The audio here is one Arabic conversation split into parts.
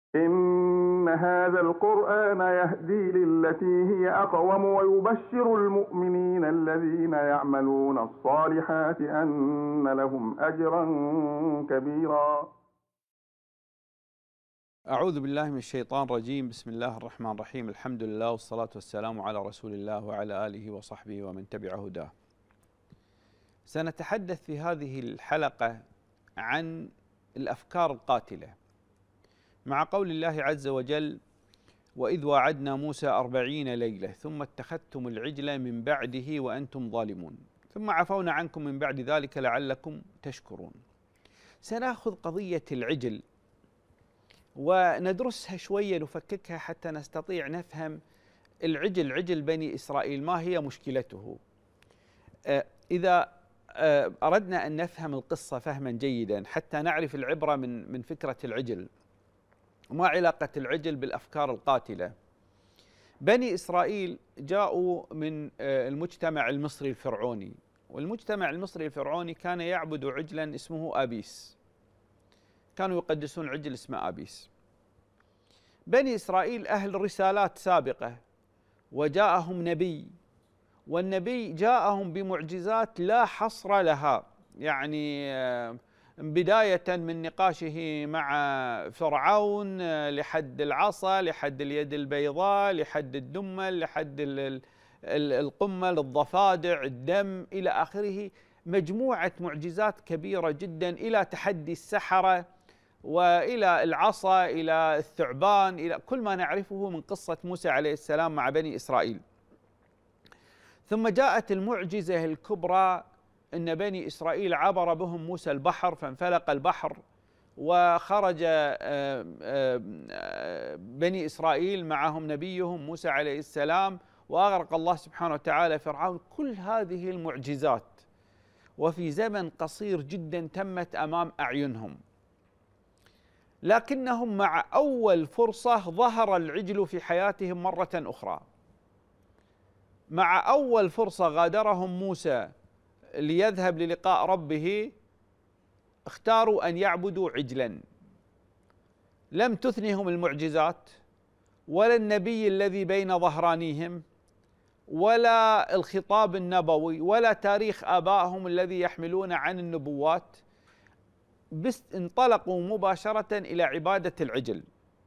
إن هذا القرآن يهدي للتي هي أقوم ويبشر المؤمنين الذين يعملون الصالحات أن لهم أجرا كبيرا. أعوذ بالله من الشيطان الرجيم. بسم الله الرحمن الرحيم. الحمد لله والصلاة والسلام على رسول الله وعلى آله وصحبه ومن تبع هداه. سنتحدث في هذه الحلقة عن الأفكار القاتلة مع قول الله عز وجل: وإذ واعدنا موسى 40 ليلة ثم اتخذتم العجل من بعده وأنتم ظالمون ثم عفونا عنكم من بعد ذلك لعلكم تشكرون. سنأخذ قضية العجل وندرسها شوية، نفككها حتى نستطيع نفهم عجل بني إسرائيل ما هي مشكلته. إذا أردنا أن نفهم القصة فهما جيدا حتى نعرف العبرة من فكرة العجل، وما علاقة العجل بالأفكار القاتلة. بني إسرائيل جاءوا من المجتمع المصري الفرعوني، والمجتمع المصري الفرعوني كان يعبد عجلا اسمه آبيس، كانوا يقدسون عجل اسمه آبيس. بني إسرائيل أهل رسالات سابقة، وجاءهم نبي، والنبي جاءهم بمعجزات لا حصر لها، يعني بداية من نقاشه مع فرعون لحد العصا، لحد اليد البيضاء، لحد الدمل، لحد القمل، الضفادع، الدم، إلى آخره. مجموعة معجزات كبيرة جدا، إلى تحدي السحرة، وإلى العصا، إلى الثعبان، إلى كل ما نعرفه من قصة موسى عليه السلام مع بني إسرائيل. ثم جاءت المعجزة الكبرى أن بني إسرائيل عبر بهم موسى البحر، فانفلق البحر وخرج بني إسرائيل معهم نبيهم موسى عليه السلام، وأغرق الله سبحانه وتعالى فرعون. كل هذه المعجزات وفي زمن قصير جدا تمت أمام أعينهم، لكنهم مع أول فرصة ظهر العجل في حياتهم مرة أخرى. مع أول فرصة غادرهم موسى ليذهب للقاء ربه اختاروا أن يعبدوا عجلا. لم تثنهم المعجزات ولا النبي الذي بين ظهرانيهم ولا الخطاب النبوي ولا تاريخ آبائهم الذي يحملون عن النبوات، بس انطلقوا مباشرة إلى عبادة العجل.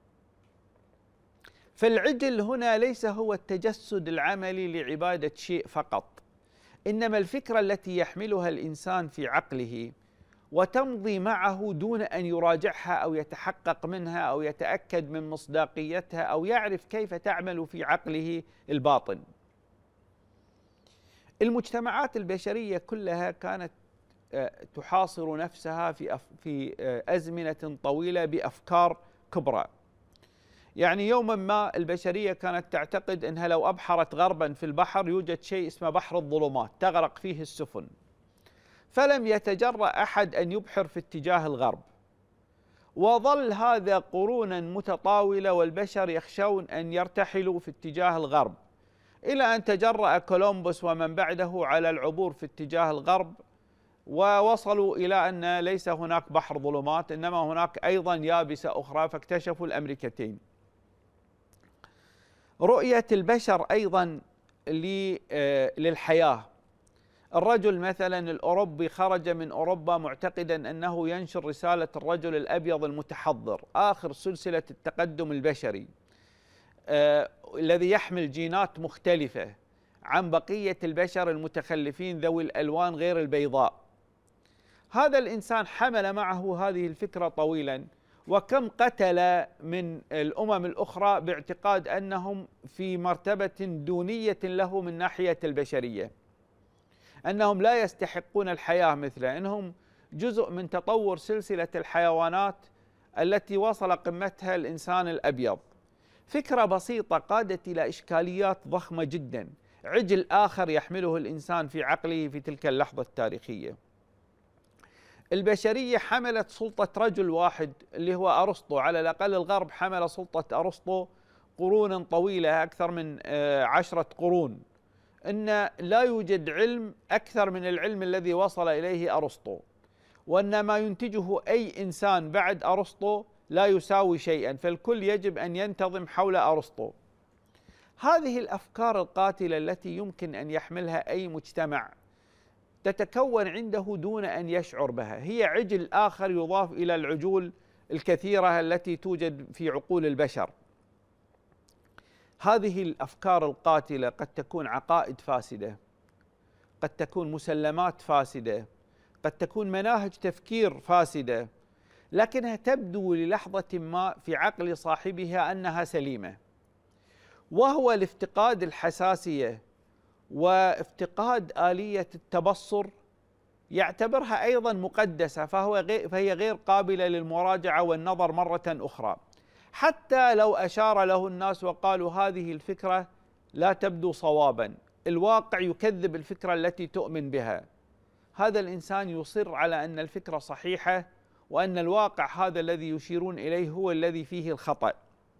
فالعجل هنا ليس هو التجسد العملي لعبادة شيء فقط، إنما الفكرة التي يحملها الإنسان في عقله وتمضي معه دون أن يراجعها أو يتحقق منها أو يتأكد من مصداقيتها أو يعرف كيف تعمل في عقله الباطن. المجتمعات البشرية كلها كانت تحاصر نفسها في أزمنة طويلة بأفكار كبرى. يعني يوما ما البشرية كانت تعتقد أنها لو أبحرت غربا في البحر يوجد شيء اسمه بحر الظلمات تغرق فيه السفن، فلم يتجرأ أحد أن يبحر في اتجاه الغرب، وظل هذا قرونا متطاولة والبشر يخشون أن يرتحلوا في اتجاه الغرب، إلى أن تجرأ كولومبوس ومن بعده على العبور في اتجاه الغرب، ووصلوا إلى أن ليس هناك بحر ظلمات إنما هناك أيضا يابسة أخرى، فاكتشفوا الأمريكتين. رؤية البشر أيضا للحياة. الرجل مثلا الأوروبي خرج من أوروبا معتقدا أنه ينشر رسالة الرجل الأبيض المتحضر، آخر سلسلة التقدم البشري، الذي يحمل جينات مختلفة عن بقية البشر المتخلفين ذوي الألوان غير البيضاء. هذا الإنسان حمل معه هذه الفكرة طويلا، وكم قتل من الأمم الأخرى باعتقاد أنهم في مرتبة دونية له من ناحية البشرية، أنهم لا يستحقون الحياة مثله، أنهم جزء من تطور سلسلة الحيوانات التي وصل قمتها الإنسان الأبيض. فكرة بسيطة قادت إلى إشكاليات ضخمة جدا. عجل آخر يحمله الإنسان في عقله في تلك اللحظة التاريخية. البشرية حملت سلطة رجل واحد اللي هو أرسطو، على الأقل الغرب حمل سلطة أرسطو قرونا طويلة، أكثر من 10 قرون، أن لا يوجد علم أكثر من العلم الذي وصل إليه أرسطو، وأن ما ينتجه أي إنسان بعد أرسطو لا يساوي شيئا، فالكل يجب أن ينتظم حول أرسطو. هذه الأفكار القاتلة التي يمكن أن يحملها أي مجتمع تتكون عنده دون أن يشعر بها، هي عجل آخر يضاف إلى العجول الكثيرة التي توجد في عقول البشر. هذه الأفكار القاتلة قد تكون عقائد فاسدة، قد تكون مسلمات فاسدة، قد تكون مناهج تفكير فاسدة، لكنها تبدو للحظة ما في عقل صاحبها أنها سليمة، وهو لافتقاد الحساسية وافتقاد آلية التبصر يعتبرها أيضا مقدسة، فهي غير قابلة للمراجعة والنظر مرة أخرى، حتى لو أشار له الناس وقالوا هذه الفكرة لا تبدو صوابا، الواقع يكذب الفكرة التي تؤمن بها. هذا الإنسان يصر على أن الفكرة صحيحة وأن الواقع هذا الذي يشيرون إليه هو الذي فيه الخطأ.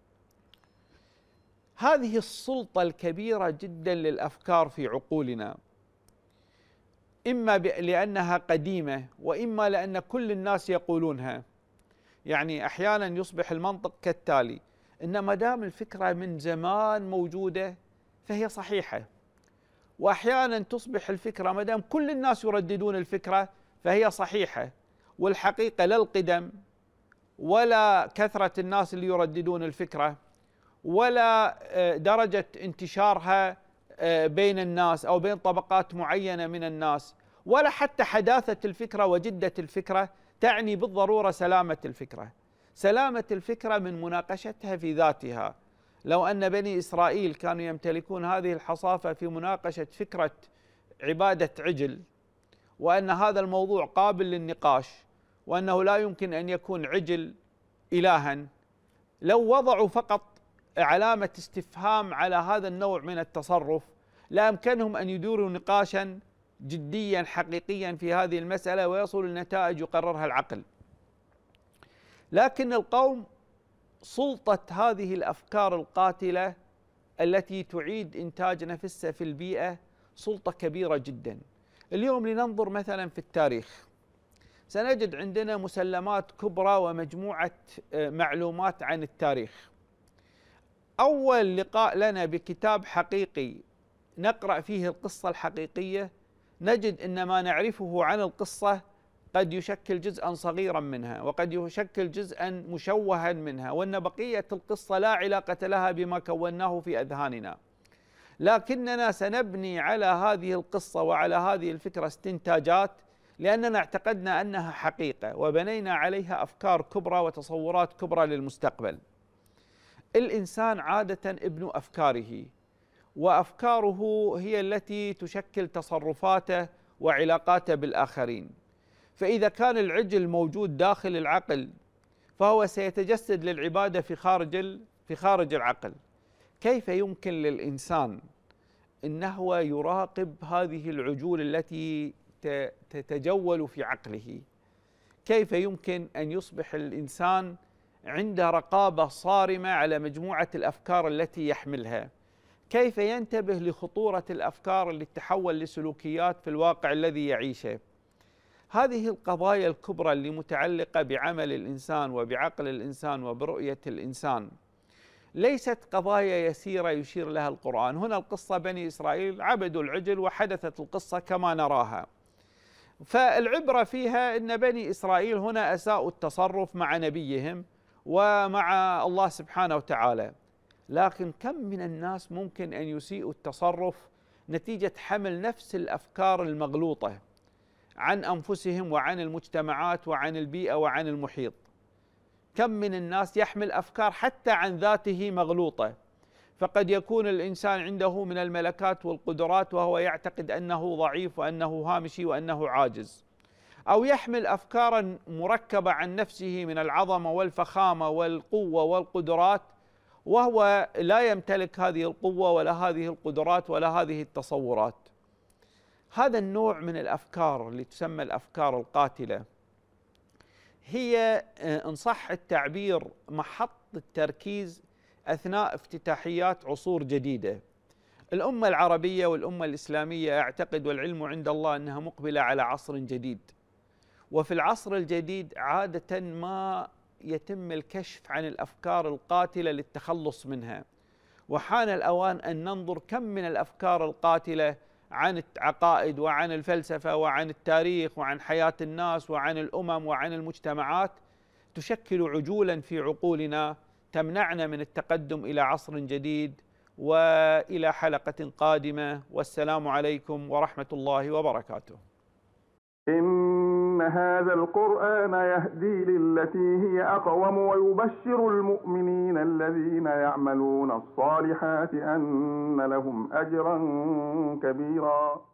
هذه السلطة الكبيرة جدا للأفكار في عقولنا، إما لأنها قديمة وإما لأن كل الناس يقولونها. يعني أحيانا يصبح المنطق كالتالي: إن ما دام الفكرة من زمان موجودة فهي صحيحة، وأحيانا تصبح الفكرة ما دام كل الناس يرددون الفكرة فهي صحيحة، والحقيقة لا القدم ولا كثرة الناس اللي يرددون الفكرة ولا درجة انتشارها بين الناس أو بين طبقات معينة من الناس، ولا حتى حداثة الفكرة وجدة الفكرة تعني بالضرورة سلامة الفكرة. سلامة الفكرة من مناقشتها في ذاتها. لو أن بني إسرائيل كانوا يمتلكون هذه الحصافة في مناقشة فكرة عبادة عجل، وأن هذا الموضوع قابل للنقاش، وأنه لا يمكن أن يكون عجل إلها، لو وضعوا فقط علامة استفهام على هذا النوع من التصرف لا يمكنهم أن يديروا نقاشا جديا حقيقيا في هذه المسألة ويصلوا لنتائج يقررها العقل. لكن القوم سلطة هذه الأفكار القاتلة التي تعيد إنتاج نفسها في البيئة سلطة كبيرة جدا. اليوم لننظر مثلا في التاريخ، سنجد عندنا مسلمات كبرى ومجموعة معلومات عن التاريخ. أول لقاء لنا بكتاب حقيقي نقرأ فيه القصة الحقيقية نجد أن ما نعرفه عن القصة قد يشكل جزءا صغيرا منها، وقد يشكل جزءا مشوها منها، وأن بقية القصة لا علاقة لها بما كوناه في أذهاننا، لكننا سنبني على هذه القصة وعلى هذه الفكرة استنتاجات لأننا اعتقدنا أنها حقيقة وبنينا عليها أفكار كبرى وتصورات كبرى للمستقبل. الإنسان عادة ابن أفكاره، وأفكاره هي التي تشكل تصرفاته وعلاقاته بالآخرين. فإذا كان العجل موجود داخل العقل فهو سيتجسد للعبادة في خارج العقل. كيف يمكن للإنسان أنه يراقب هذه العجول التي تتجول في عقله؟ كيف يمكن أن يصبح الإنسان عنده رقابة صارمة على مجموعة الأفكار التي يحملها؟ كيف ينتبه لخطورة الأفكار اللي تتحول لسلوكيات في الواقع الذي يعيشه؟ هذه القضايا الكبرى اللي متعلقة بعمل الإنسان وبعقل الإنسان وبرؤية الإنسان ليست قضايا يسيرة يشير لها القرآن. هنا القصة بني إسرائيل عبدوا العجل وحدثت القصة كما نراها، فالعبرة فيها أن بني إسرائيل هنا أساءوا التصرف مع نبيهم ومع الله سبحانه وتعالى. لكن كم من الناس ممكن أن يسيئوا التصرف نتيجة حمل نفس الأفكار المغلوطة عن أنفسهم وعن المجتمعات وعن البيئة وعن المحيط؟ كم من الناس يحمل أفكار حتى عن ذاته مغلوطة، فقد يكون الإنسان عنده من الملكات والقدرات وهو يعتقد أنه ضعيف وأنه هامشي وأنه عاجز، أو يحمل أفكارا مركبة عن نفسه من العظمة والفخامة والقوة والقدرات وهو لا يمتلك هذه القوة ولا هذه القدرات ولا هذه التصورات. هذا النوع من الأفكار اللي تسمى الأفكار القاتلة هي إن صح التعبير محط التركيز أثناء افتتاحيات عصور جديدة. الأمة العربية والأمة الإسلامية أعتقد والعلم عند الله أنها مقبلة على عصر جديد، وفي العصر الجديد عادة ما يتم الكشف عن الأفكار القاتلة للتخلص منها. وحان الأوان أن ننظر كم من الأفكار القاتلة عن العقائد وعن الفلسفة وعن التاريخ وعن حياة الناس وعن الأمم وعن المجتمعات تشكل عجولا في عقولنا تمنعنا من التقدم إلى عصر جديد. وإلى حلقة قادمة، والسلام عليكم ورحمة الله وبركاته. إن هذا القرآن يهدي للتي هي أقوم ويبشر المؤمنين الذين يعملون الصالحات أن لهم أجرا كبيرا.